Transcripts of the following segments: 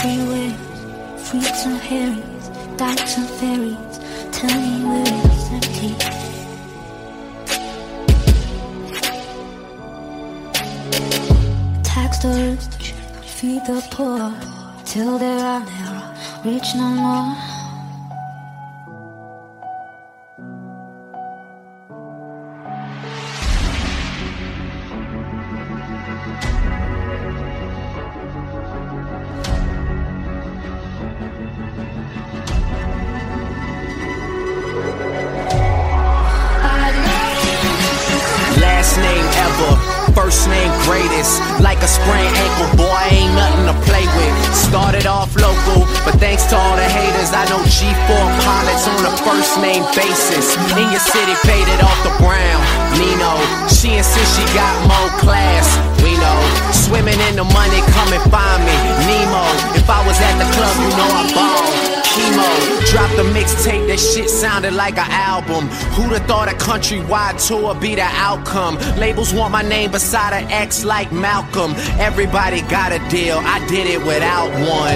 freeways, freaks and harries, dykes and ferries. Tell me where it's empty. Tax the rich, feed the poor, till they are never rich no more. Last name ever, first name greatest. Like a sprained ankle, boy, ain't nothing to play with. Started off local, but thanks to all the haters, I know G4 pilots on a first name basis. In your city, faded off the brown. Nino, she insists she got more class. We know, swimming in the money, come and find me. Nemo, if I was at the club, you know I balled. Chemo, dropped a mixtape, that shit sounded like an album. Who'da thought a countrywide tour be the outcome? Labels want my name beside an X like Malcolm. Everybody got a deal, I did it without one.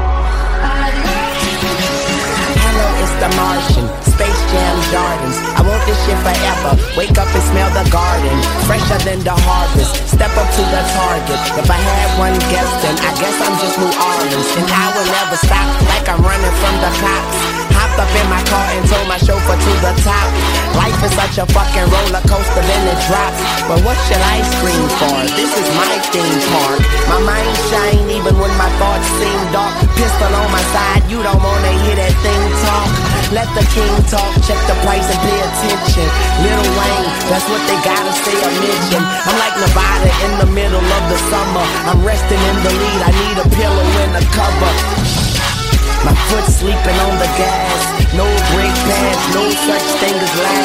Hello, it's the Martian, Space Jam Jordans. I want this shit forever, wake up and smell the garden. Fresher than the harvest, step up to the target. If I had one guess, then I guess I'm just New Orleans. And I will never stop, like I'm running from the cops. Hopped up in my car and told my chauffeur to the top. Life is such a fucking roller coaster, then it drops. But what should I scream for? This is my theme park. My mind shine even when my thoughts seem dark. Pistol on my side, you don't wanna hear that thing talk. Let the king talk, check the price and pay attention. Lil Wayne, that's what they gotta say or mention. I'm like Nevada in the middle of the summer. I'm resting in the lead, I need a pillow and a cover. My foot sleeping on the gas, no brake pads, no such thing as last.